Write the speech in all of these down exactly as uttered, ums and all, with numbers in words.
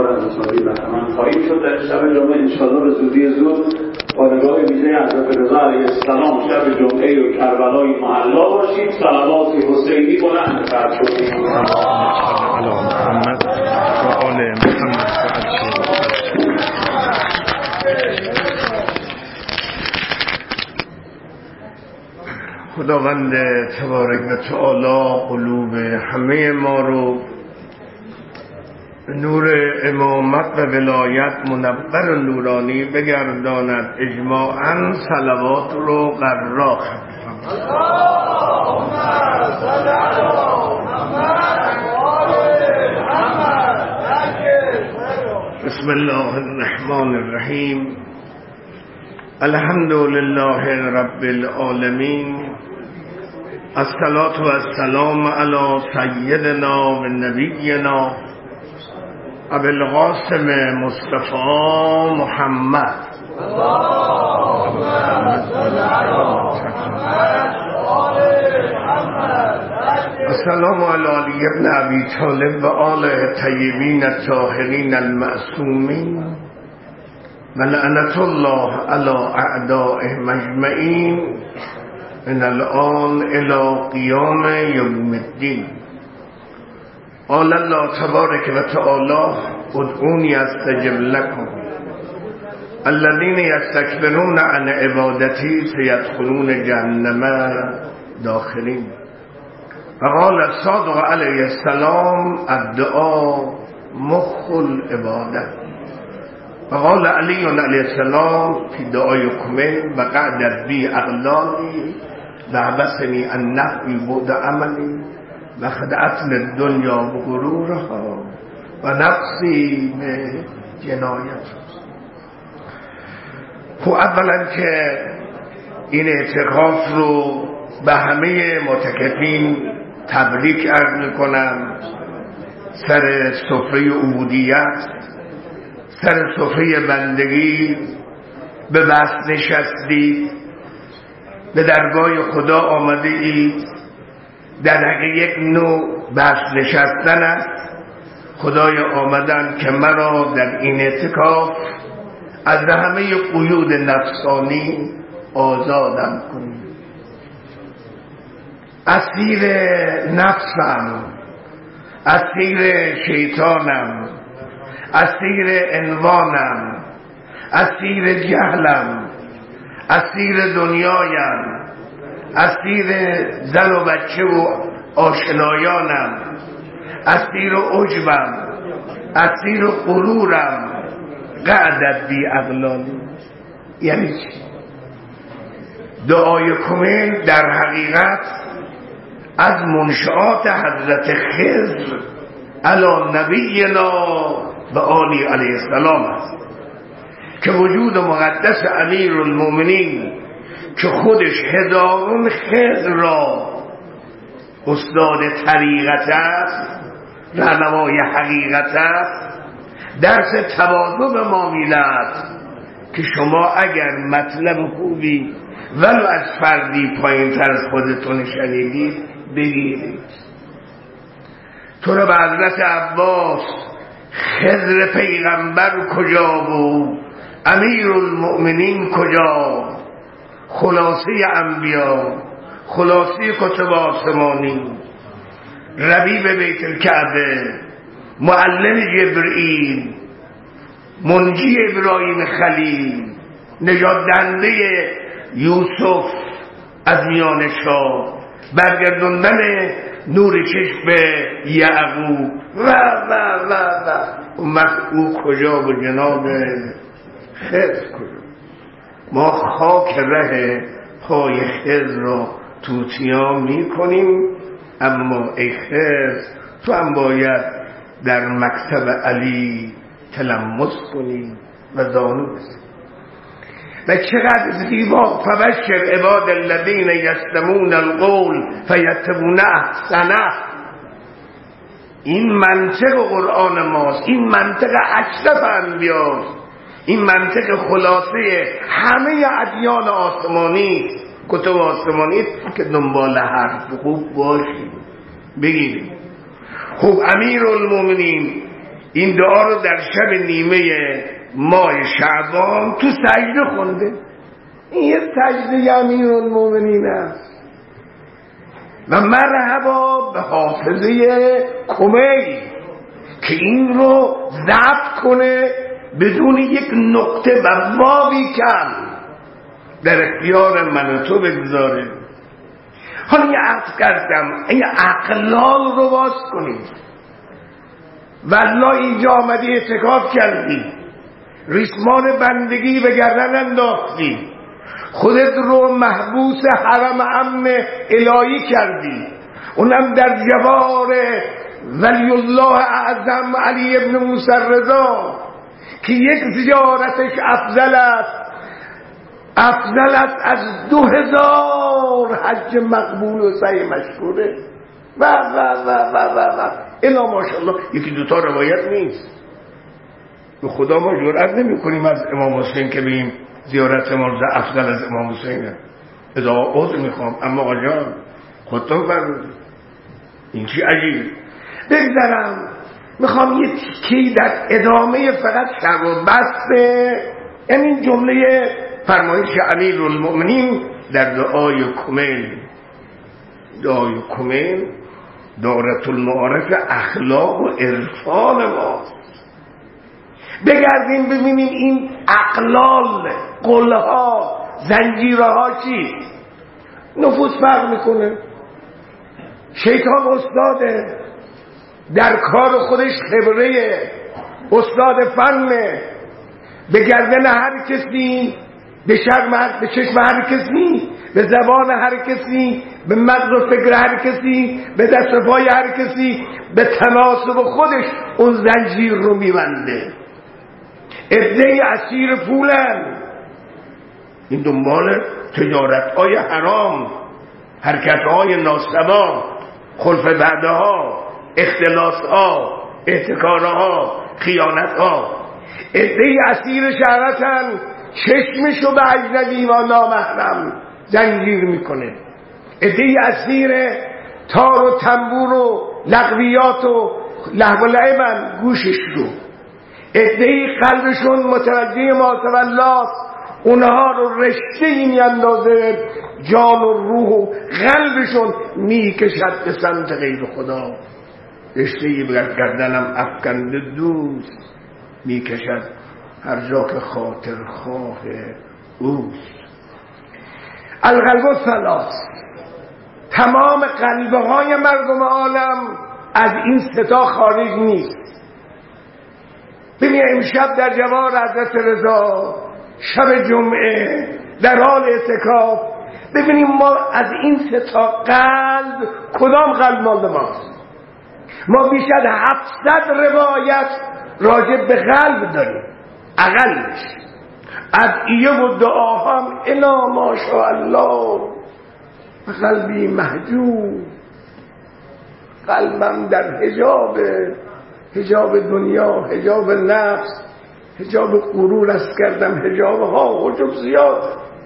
بار از مساوی بهره‌مند خواهیم شد در شب جمعه انشاءالله به زودی زود با نگاه ویژه حضرت رضا علیه السلام شب جمعه و کربلای معلا باشید. صلوات حسینی بلند فرض کنید. علی محمد و آل محمد. خداوند تبارک و تعالی قلوب همه ما رو نور امامت و ولایت منور و نورانی بگرداند. اجماعاً صلوات رو قرار بسم الله الرحمن الرحیم. الحمد لله رب العالمین. الصلاة و السلام علی سیدنا و نبینا ابی القاسم مصطفی محمد. السلام علی علی ابن ابی طالب و آل طیبین الطاهرین المعصومین و لعنت الله علی اعدائهم اجمعین من الآن الی قیام یوم الدین. قال الله تبارک و تعالی ادعونی استجب لکم الذین یستکبرون عن عبادتی سیدخلون جهنم داخلین. و قال الصادق علیه السلام الدعاء مخ العباده. و قال علی علیه السلام فی دعای کمل و قعدت بی اغلالی و حبسنی عن نحوی بعد عملی و خدعتن الدنیا و غرورها و نفسی به جنایت. خب اولا که این اعتکاف رو به همه معتکفین تبریک عرض میکنم. سر سفره عبودیت، سر سفره بندگی به بست نشستید، به درگاه خدا آمده اید. در حقیقت یک نوع بست نشستن است. خدای آمدن که مرا در این اعتکاف از همه قیود نفسانی آزادم کنید. اسیر نفسم، اسیر شیطانم، اسیر عنوانم، اسیر جهلم، اسیر دنیایم، اسیر زن و بچه و آشنایانم، اسیر عجبم، اسیر غرورم. قعدت بی اغلالی یعنی چی؟ دعای کمیل در حقیقت از منشآت حضرت خضر علی نبینا و آلی علیه السلام است که وجود مقدس امیر المؤمنین که خودش هزارون خضر را استاد طریقت است، رهنمای حقیقت است، درس تواضع به ما میدهد که شما اگر مطلب خوبی ولو از فردی پایین تر از خودتون شنیدید بگیرید. تو را به حضرت عباس خضر پیغمبر کجا بود؟ امیر المؤمنین کجا؟ خلاصه انبیا، خلاصه کتب آسمانی، ربیب بیت الکعبه، معلم جبرئیل، منجی ابراهیم خلیل، نجات دهنده یوسف از میان شاه، برگردوندن نور چشم یعقوب و و و و او کجا و جناب خضر کجا؟ ما خاک ره پای خضر را توتیا می کنیم. اما ای خضر تو هم باید در مکتب علی تلمس کنی و زانو بزنی. و چقدر زیبا فبشر عباد الذین یستمعون القول فیتبعون احسنه. این منطق قرآن ماست، این منطق اشرف انبیاست، این منطق خلاصه همه ادیان آسمانی، کتب آسمانی که دنبال حرف خوب باشید بگیرید. خب امیر المومنین این دعا رو در شب نیمه ماه شعبان تو سجده خونده. این یه سجده امیرالمومنین است و مرحبا به حافظه کمیل که این رو ضبط کنه بدون یک نقطه و واوی کم در اختیار من و تو بگذاره. حالا یه عرض کردم این اقلال رو باز کنید. والله اینجا آمدی اعتکاف کردی، ریسمان بندگی به گردن انداختی، خودت رو محبوس حرم امن الهی کردی، اونم در جوار ولی الله اعظم علی ابن موسی رضا که یک زیارتش افضل است افضل است از دو هزار حج مقبول و سعی مشکوره و و و و و و الا ماشاءالله. یکی دوتا روایت نیست. به خدا ما جرأت نمی کنیم از امام حسین که بگیم زیارت امام افضل از امام حسینه. اذا عذر میخوام اما آجان خودتون فرمودید. این چی عجیب. بگذارم میخوام یه تیکی در ادامه فقط شب و بسته این جمله فرمایش امیرالمؤمنین در دعای کمیل. دعای کمیل دارت المعارف اخلاق و عرفان ماست. بگردیم ببینیم این اقلال، قلها، زنجیرها چی؟ نفوس فرق میکنه. شیطان استاده، در کار خودش خبره، استاد فنه، به گردن هر کسی، به شرم هر، به چشم هر کسی، به زبان هر کسی، به مغز و فکر هر کسی، به دست و پای هر کسی، به تناسب خودش اون زنجیر رو میبنده. عده‌ای اسیر پولن، این دنبال تجارت‌های حرام، حرکت‌های ناسوا، خلف بعدها، اختلاس‌ها، احتکارها، خیانت‌ها. عده‌ای اسیر شهوتن، چشمشو به اجنبی و نامحرم زنجیر میکنه. عده‌ای اسیر تار و تنبور و لغویات و لهو و لعبن، گوشش رو. عده‌ای قلبشون متوجه ما تولاست، اونها رو رشته این میاندازه، جان و روح و قلبشون میکشد به سمت غیر خدا. رشته‌ای به گردنم افکنده دوست میکشد هر جا که خاطر خواه اوست. القلب ثلاث، تمام قلبهای مردم عالم از این ستا خارج نیست. ببین امشب در جوار حضرت رضا شب جمعه در حال اعتکاف، ببینیم ما از این ستا قلب کدام قلب مال ماست. ما بیش از هفتصد روایت راجع به قلب داریم، اقلش ادعیه و دعا هم الا ماشاءالله. قلبی محجوب، قلبم در حجاب، حجاب دنیا، حجاب نفس، حجاب غرور است کردم، حجاب ها حجب زیاد.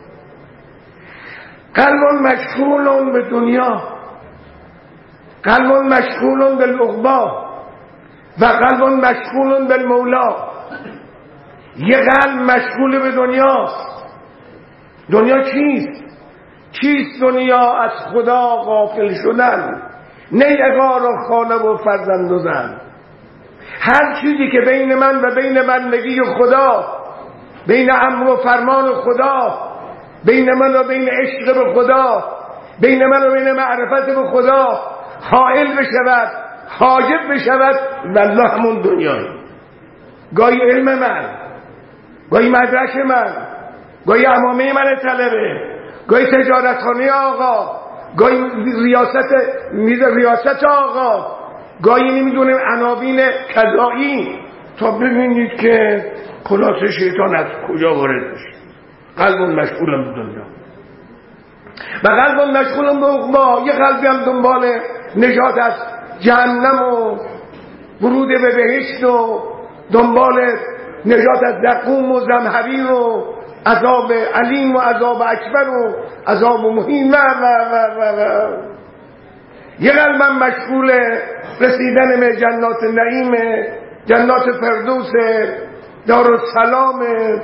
قلب مشغول به دنیا، قلب مشغول بالعقبی و قلب مشغول بالمولا. یه قلب مشغول به دنیاست. دنیا چیست؟ چیست دنیا؟ از خدا غافل شدن، نه اقار و خانه و فرزند و زن. هر چیزی که بین من و بین بندگی خدا، بین امر و فرمان خدا، بین من و بین عشق به خدا، بین من و بین معرفت به خدا حائل بشود، حاجب بشود، والله همون دنیایی. گاهی علم من، گاهی مدرک من، گاهی امامه من طلبه، گاهی تجارتخانه آقا، گاهی ریاست میز ریاست آقا، گاهی نمیدونم عناوین کذایی، تا ببینید که خلاص شیطان از کجا وارد بشه. قلب مشغول به دنیا و قلب مشغول به عقبی. یه قلبی هم دنبال نجات از جهنم و ورود به بهشت و دنبال نجات از زقوم و زمهریر و عذاب علیم و عذاب اکبر و عذاب مهین و و و و و یه قلبم مشغول رسیدن به جنات نعیم جنات فردوس، دارالسلام،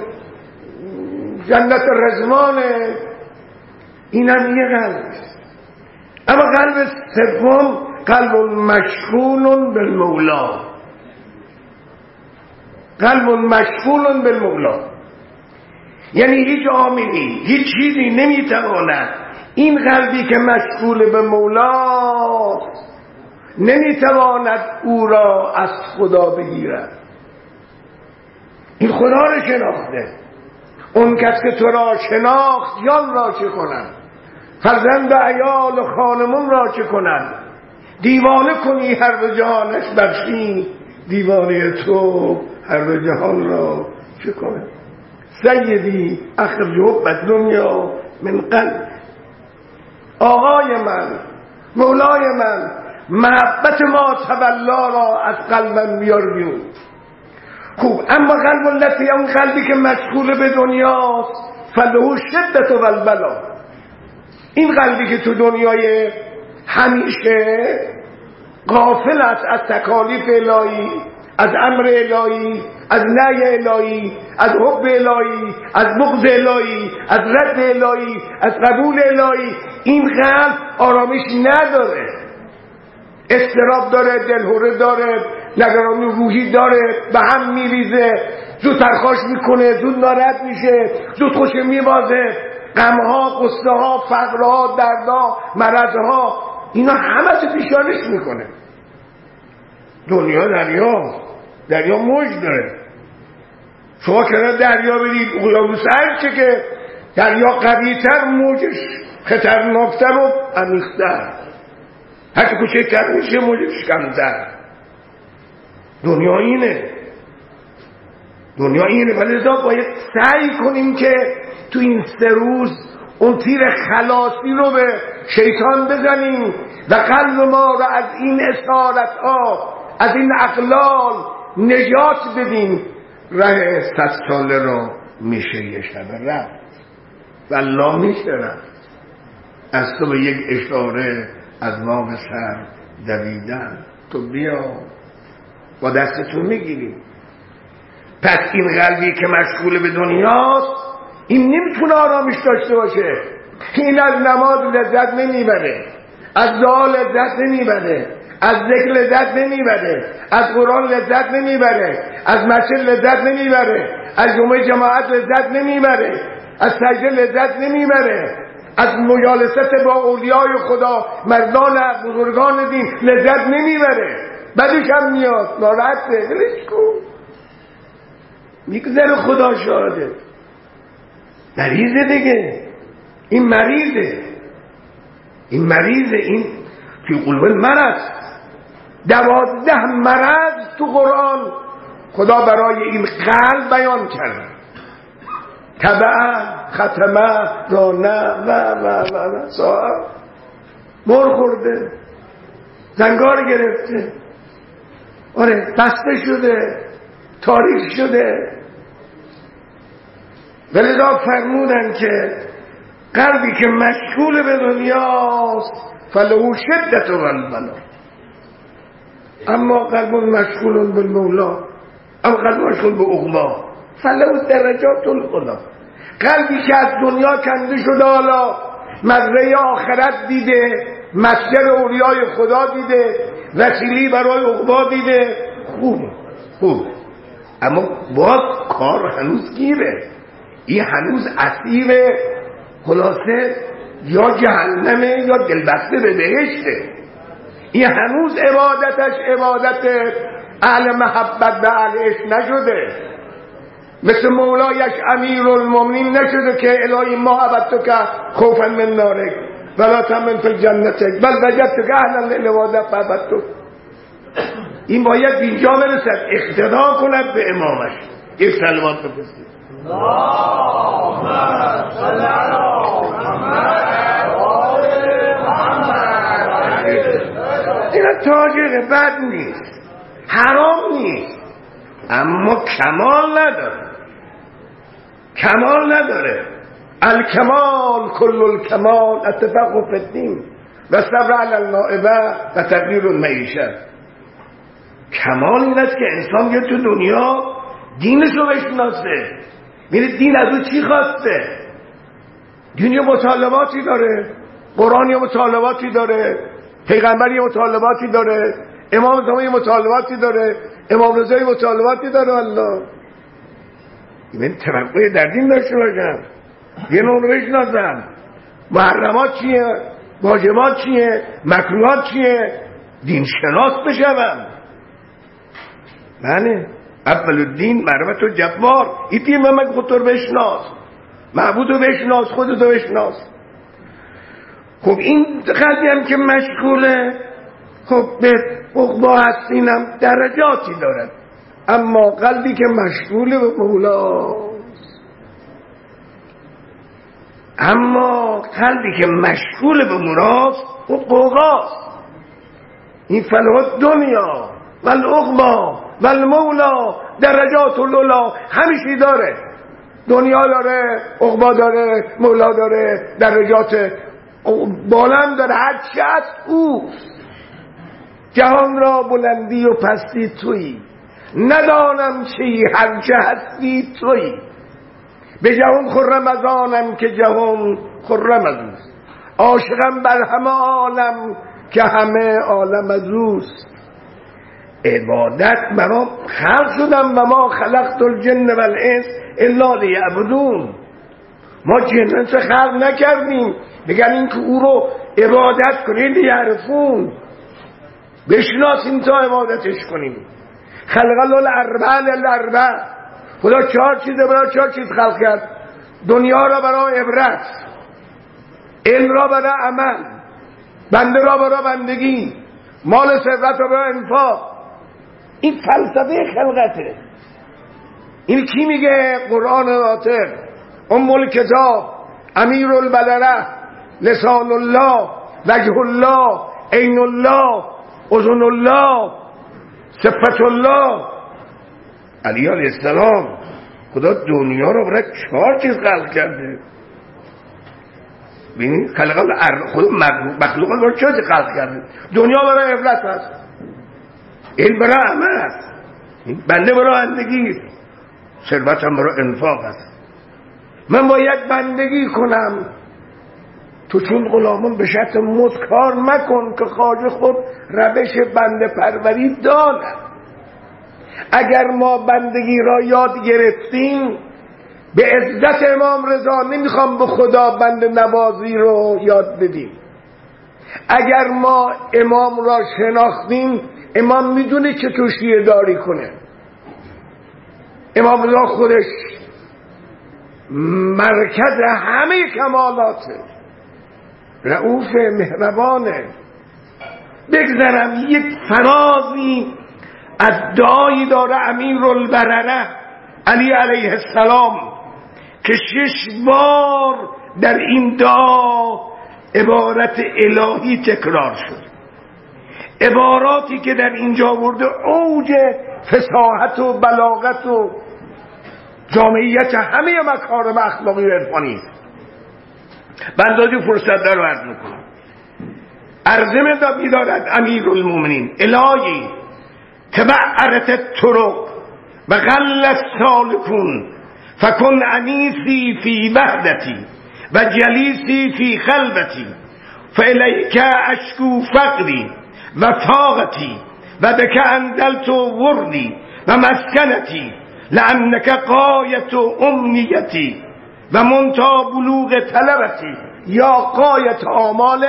جنت رضوان. این هم یه قلب. اما قلب سوم قلب مشغول بالمولا، قلب مشغول بالمولا، یعنی هیچ عاملی، هیچ چیزی نمیتواند این قلبی که مشغول به مولاست نمیتواند او را از خدا بگیرد. این خدا را شناخته. اون کس که تو را شناخت جان را چه کند؟ فرزند عیال و خانمون را چه کند؟ دیوانه کنی هر دو جهانش بخشی، دیوانه تو هر دو جهان را چه کند؟ سیدی اخرج حب دنیا من قلب. آقای من، مولای من، محبت ما تولا را از قلبم بیار بیرون. خوب، اما قلب التی، اون قلبی که مشغول به دنیاست، فله شدت و البلا. این قلبی که تو دنیای همیشه غافل است از تکالیف الهی، از امر الهی، از نهی الهی، از حب الهی، از بغض الهی، از رد الهی، از قبول الهی، این قلب آرامش نداره، اضطراب داره، دلهره داره، نگرانی روحی داره، به هم میریزه، زود ترخاش میکنه، زود ناراحت میشه، زود خوش میبازه، غمها، قصه ها، فقرها، دردها، مرضها، اینا همه چه پیشانش میکنه. دنیا دریا، دریا موج داره. شما کنار دریا برید، اقیانوس هرچه که دریا قوی‌تر موجش خطرناکتر و عمیق‌تر، هرچه کوچکتر میشه موجش کمتر. دنیا اینه، دنیا اینه. ولی لذا باید سعی کنیم که تو این سه روز اون تیر خلاصی رو به شیطان بزنیم و قلب ما رو از این اسارت ها، از این اقلال نجات بدیم. ره صد ساله رو میشه یه شب رفت، والله میشه رفت. از تو به یک اشاره از ما به سر دویدن، تو بیا با دستتون میگیریم. پس این قلبی که مشغول به دنیاست، این نمیتونه آرامش داشته باشه. این از نماز لذت نمیبره، از دعا لذت نمیبره، از ذکر لذت نمیبره، از قرآن لذت نمیبره، از مسجد لذت نمیبره، از جمعه جماعت لذت نمیبره، از سجده لذت نمیبره، از مجالست با اولیای خدا، مردان بزرگان دین لذت نمیبره. بعدش هم میاد ناراحته، ولش کن، میگذره. خدا شاهده، مریضه دیگه، این مریضه، این مریضه، این فی قلوب المرض. دوازده مرض تو قرآن خدا برای این قلب بیان کرده. تبع، ختمه، رانه و و و و ساعت مر خورده، زنگار گرفته، آره بسته شده، تاریک شده. ولذا فرمودن که قلبی که مشغول به دنیاست فله شدت و البلا، اما قلب مشغول به مولا، اما قلب مشغول به عقبی فله درجات العلی. قلبی که از دنیا کنده شده، حالا مزرعه آخرت دیده، مسجد اولیای خدا دیده، وسیلی برای عقبی دیده، خوب خوب، اما باز کار هنوز گیره. این هنوز اسیر خلاصه یا جهنمه یا دلبسته به بهشته. این هنوز عبادتش عبادت اهل محبت و اهل عشق نشده، مثل مولایش امیر المؤمنین نشده که الهی ما عبدتو که خوفا من نارک ولا تمن فی جنتک بل وجدتو که اهلا للعبادت فعبدتو. این باید اینجا برسد، اقتدا کند به امامش. یک سلوات بفرستید. اللهم صل علی محمد. این تاجر بد نیست، حرام نیست، اما کمال نداره، کمال نداره. الکمال کل الکمال اتفاق فی الدین و صبر علی النائبه و تغییر المعیشه. کمال این است که انسان یه تو دنیا دینش رو بشناسه. میره دین از او چی خواسته؟ دین یه مطالباتی داره، قرآن یه مطالباتی داره، پیغمبر یه مطالباتی داره، امام زمان یه مطالباتی داره، امام رضا یه مطالباتی داره. الله من توقع در دین داشته باشم، یه نوع رو بشناسم. محرمات چیه، واجبات چیه، مکروهات چیه، دین شناس بشم. بله، اول الدین معرفت و جبار. این دین من خودت رو بشناس، معبود رو بشناس، خودت رو بشناس. خب این قلبی هم که مشغوله، خب به عقبا هستینم درجاتی دارد، اما قلبی که مشغول به مولاست، اما قلبی که مشغول به مولاست او قوقاست. این فلوات دنیا و العقبا و المولا درجات العلا همیشه داره. دنیا داره، عقبا داره، مولا داره، درجات بالم داره. هر چی هست اوست. جهان را بلندی و پستی تویی، ندانم چی هر چه هستی تویی. به جهان خرم از آنم که جهان خرم از اوست. عاشقم بر همه عالم که همه عالم از اوست. عبادت برام خلق شدم و ما خلقت الجن و الانس الا لیعبدون. ما جنس خلق نکردیم بگن این که او رو عبادت کنید لیعرفون، بشناسیم تا عبادتش کنیم. خلق الله الاربع للاربع. خدا چهار چیز برای چهار چیز خلق کرد. دنیا را برای عبرت، علم را برای عمل، بنده را برای بندگی، مال ثروت را برای انفاق. این فلسفه خلقته. این کی میگه؟ قرآن ناطق، ام الکتاب، امیر البلره، لسان الله، وجه الله، عین الله، اذن الله، صفت الله. علی علیه السلام خدا دنیا رو برای چهار چیز خلق کرده. ببینید خلق خدا مخلوقات برای چهار چیز خلق کرده. دنیا برای عبرت است، علم برای عمل است، بنده برای بندگی، ثروت هم برای انفاق است. من باید بندگی کنم. تو چون غلامان به شرط موت کار مکن که خواجه خود روش بنده پروری داند. اگر ما بندگی را یاد گرفتیم، به عزت امام رضا نمیخوام به خدا بنده نوازی رو یاد بدیم. اگر ما امام را شناختیم، امام میدونه که تو شیعه داری کنه. امام رضا خودش مرکز همه کمالاته، رؤوف مهربانه. بگذارم یک فرازی از دعایی داره امیر البرره علی علیه السلام که شش بار در این دعا عبارت الهی تکرار شد. عباراتی که در اینجا ورده اوج فصاحت و بلاغت و جامعیت همه مکارم اخلاقی و عرفانی. بندازی فرصت در رو عرض میکنم. عرضه می دارد امیر المومنین الهی تبعرت الطرق و غل السالکون فکن انیسی فی وحدتی و جلیسی فی خلوتی فالیک اشکو فقری و طاقتی و بک اندلت وردی و مسکنتی لانک قایت امنیتی و منتا بلوغ طلبتی یا قایت آمال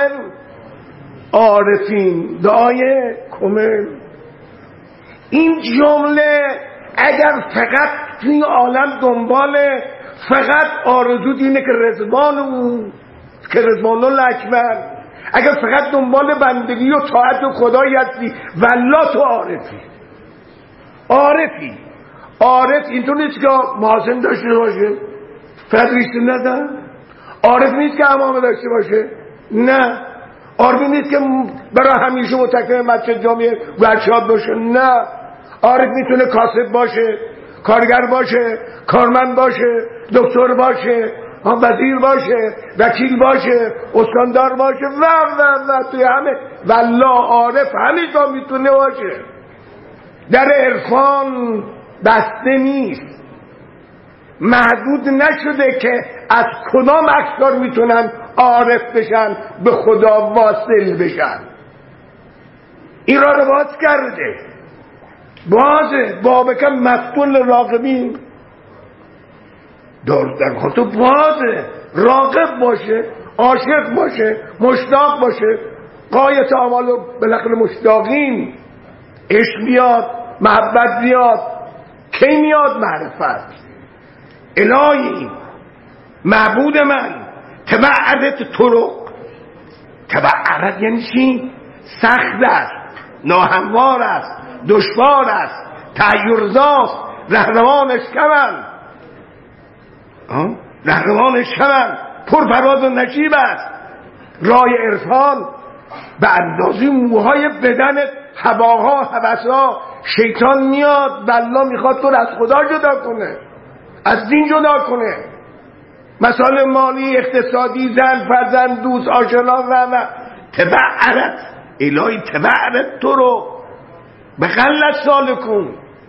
عارفین. دعای کمل. این جمله اگر فقط توی عالم دنبال فقط آرزو اینه که رضوان او که رضوان الله اکبر، اگر فقط دنبال بندگی و طاعت و خدایی هستی والله تو عارفی. عارفی عارف اینطور نیست که محاسن داشته باشه فقط ریشته ندن. عارف نیست که امامه داشته باشه، نه. عارف نیست که برای همیشه متکلم مسجد جامعه ورشاد باشه، نه. عارف میتونه کاسب باشه، کارگر باشه، کارمند باشه، دکتر باشه، وزیر باشه، وکیل باشه، استاندار باشه و و و توی همه والله عارف همه جا میتونه باشه. در عرفان بسته نیست، محدود نشده که از کدام اقطار میتونن عارف بشن، به خدا واصل بشن. این را رو باز کرده، بازه بابکم مفتون راغبین دار در خودتو بازه، راغب باشه، عاشق باشه، مشتاق باشه. قایت آمال و بالاخره مشتاقین. عشق بیاد، محبت بیاد، کی میاد؟ معرفت. الهی معبود من، تبعدت طرق. تبعدت یعنی چی؟ سخت است، ناهموار است، دشوار است، تحیرزاست، رهروانش کمن رهروانش کمن پرفراز و نشیب است. راه عرفان به اندازه موهای بدنت، هواها، هوسها. شیطان میاد والله میخواد تو از خدا جدا کنه، از دین جدا کنه. مسائل مالی، اقتصادی، زن، فرزند، دوست، آشنا و تبعرت. الهی تبعرت تو رو به غلط سالکون.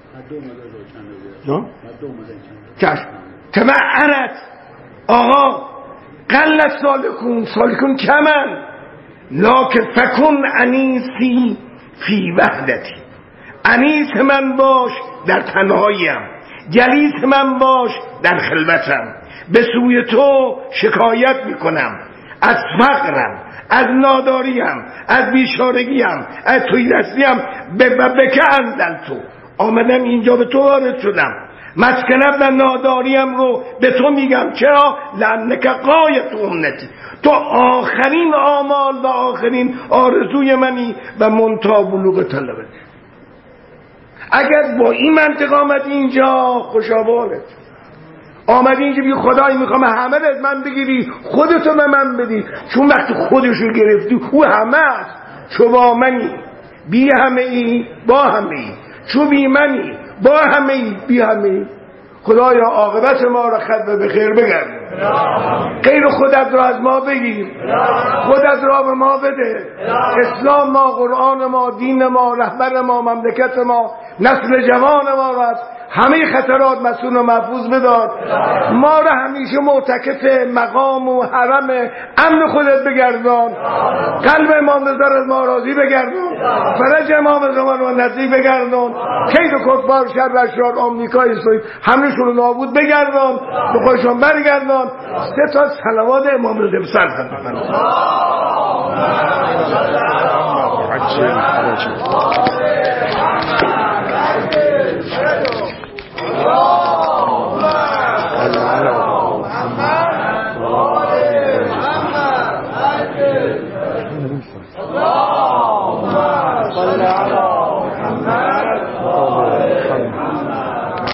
چشم تبعرت آقا غلط سالکون. سالکون کمن. لکن فکن انیسی فی وحدتی. انیس من باش در تنهاییم، جلیس من باش در خلوتم. به سوی تو شکایت میکنم از فقرم، از ناداریم، از بیچارگیم، از توی دستیم. به بکه انزل تو، آمدم اینجا به تو وارد شدم. مسکنت و ناداریم رو به تو میگم. چرا؟ لعنک قایت امتی. تو آخرین آمال و آخرین آرزوی منی و منتهی بلوغ طلبت. اگر با این منطق آمدی اینجا، خوشابانت آمدی اینجا بگی خدای میخوام همه از من بگیری، خودتو به من بدی. چون وقتی خودشو گرفتی او همه است. چو با منی بی همه ای با همه ای، چو بی منی با همه ای بی همه ای. خدایا عاقبت ما را خد به خیر بگردون. غیر خودت را از ما بگیر، خودت را به ما بده. اسلام ما، قرآن ما، دین ما، رهبر ما، مملکت ما، نسل جوان ما را از همه خطرات مسئول و محفوظ بدار. ما را همیشه معتکف مقام و حرم امن خودت بگردان. قلب امام رضا از ما راضی بگردان. فرج امام رضا را نزدیک بگردان. کید و کفار، شر اشرار آمریکای اسرائیل همشون رو نابود بگردان، به خودشون برگردان. سه تا صلوات امام رضا بسر خدمت Allah